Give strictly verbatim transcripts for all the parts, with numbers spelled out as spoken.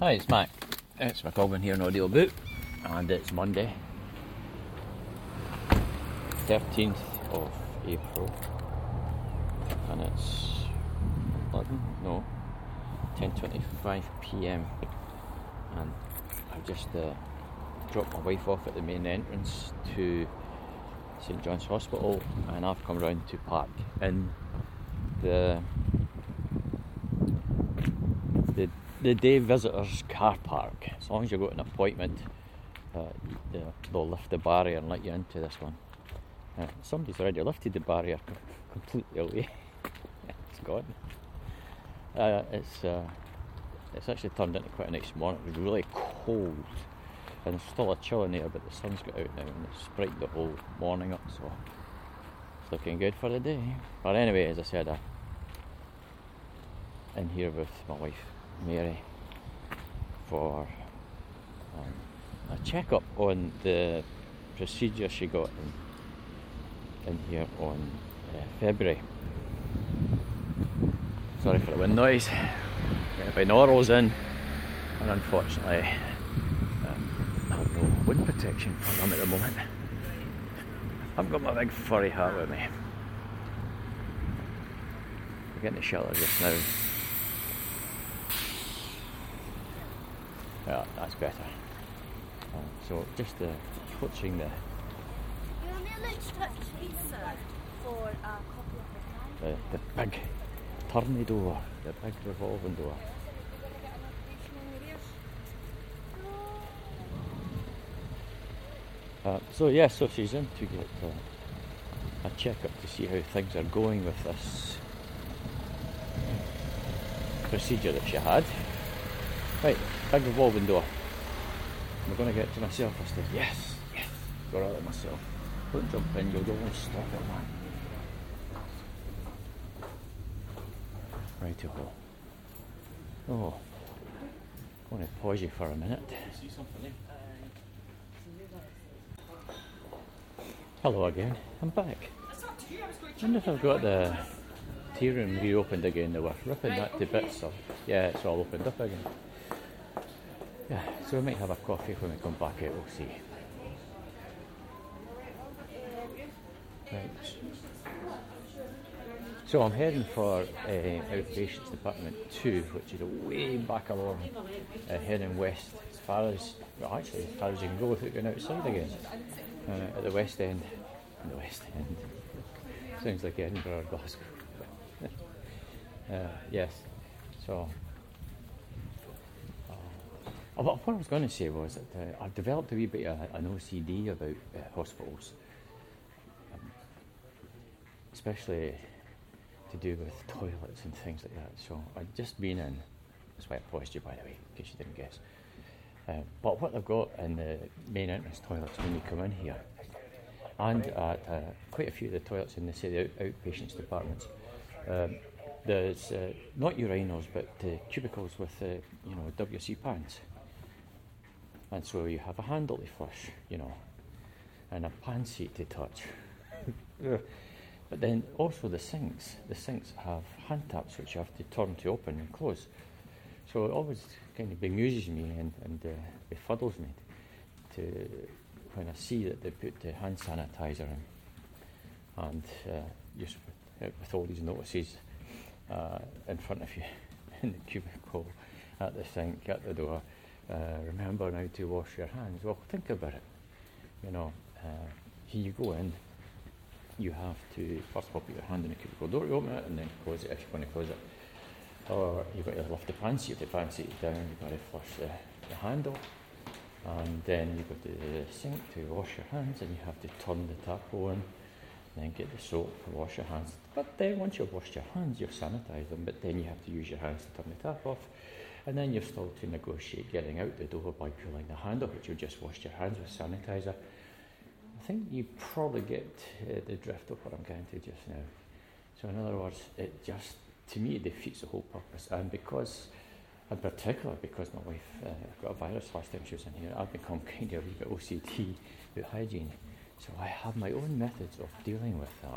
Hi, it's Mac. It's McColgan here in Audio Boot, and it's Monday, thirteenth of April, and it's eleven, no, ten twenty-five p m, and I've just uh, dropped my wife off at the main entrance to St John's Hospital, and I've come round to park in the the the day visitors car park. As long as you've got an appointment, uh, they'll lift the barrier and let you into this one. Uh, somebody's already lifted the barrier co- completely away. It's gone. Uh, it's uh, it's actually turned into quite a nice morning. It was really cold, and there's still a chill in there, but the sun's got out now and it's brightened the whole morning up, so it's looking good for the day. But anyway, as I said, I'm in here with my wife Mary for um, a check-up on the procedure she got in, in here on uh, February. Sorry for the wind noise. Got binaurals in, and unfortunately um, I have no wind protection for them at the moment. I've got my big furry hat with me. We're getting the shelter just now. Yeah, that's better. Uh, so just uh, watching the You want me to let's touch pizza for a copy of the the, the big turny door, the big revolving door. Uh, so yeah, so she's in to get uh, a check-up to see how things are going with this procedure that she had. Right, big revolving door. I'm going to get to myself. I said, yes, yes, got out of myself. Don't jump in, you'll go and stop it, man. Righty-ho. Oh, I'm going to pause you for a minute. Hello again, I'm back. I wonder if I've got the tea room reopened again. They were ripping that to bits, so yeah, it's all opened up again. Yeah, so we might have a coffee when we come back out, we'll see. Right. So I'm heading for uh, Outpatients Department two, which is way back along, uh, heading west as far as, well actually as far as you can go without going outside again. Uh, at the west end, the west end, sounds like Edinburgh or Glasgow. uh, yes, so uh, what I was going to say was that uh, I've developed a wee bit of an O C D about uh, hospitals, um, especially to do with toilets and things like that. So I'd just been in, that's why I paused you by the way, in case you didn't guess. Uh, but what they've got in the main entrance toilets when you come in here, and at uh, quite a few of the toilets in the, say, the out- outpatients departments, um, there's uh, not urinals but uh, cubicles with uh, you know W C pans, and so you have a handle to flush, you know, and a pan seat to touch. But then also the sinks, the sinks have hand taps which you have to turn to open and close. So it always kind of bemuses me and, and uh, befuddles me to when I see that they put the hand sanitizer in, and uh, just with, with all these notices uh, in front of you in the cubicle, at the sink, at the door. Uh, remember now to wash your hands. Well, think about it. You know, uh, here you go in. You have to first of all put your hand in the cubicle door to open it, and then close it if you want to close it. Or you've got to lift the pan seat, the pan seat down, you've got to flush the, the handle, and then you've got to the sink to wash your hands, and you have to turn the tap on, and then get the soap and wash your hands. But then once you've washed your hands, you've sanitised them, but then you have to use your hands to turn the tap off, and then you're still to negotiate getting out the door by pulling the handle, which you've just washed your hands with sanitizer. I think you probably get uh, the drift of what I'm getting to just now. So in other words, it just, to me, it defeats the whole purpose. And because, in particular, because my wife uh, got a virus last time she was in here, I've become kind of a wee bit O C D with hygiene. So I have my own methods of dealing with that.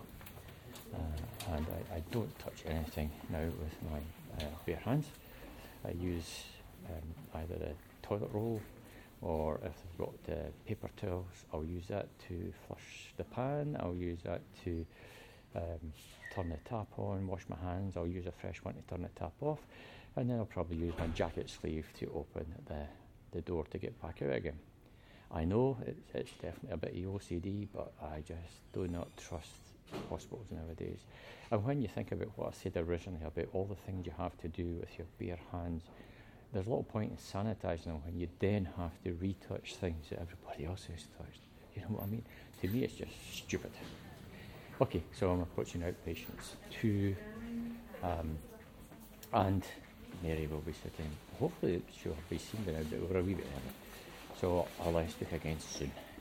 Uh, and I, I don't touch anything now with my uh, bare hands. I use um, either a toilet roll, or if they've got uh, paper towels, I'll use that to flush the pan. I'll use that to um, turn the tap on, wash my hands. I'll use a fresh one to turn the tap off, and then I'll probably use my jacket sleeve to open the, the door to get back out again. I know it's, it's definitely a bit of O C D, but I just do not trust hospitals nowadays. And when you think about what I said originally about all the things you have to do with your bare hands, there's a lot of point in sanitising them when you then have to retouch things that everybody else has touched. You know what I mean? To me, it's just stupid. Okay, so I'm approaching outpatients two, um, and Mary will be sitting. Hopefully she'll be seen by now, but we're a wee bit early. So I'll uh, speak again soon.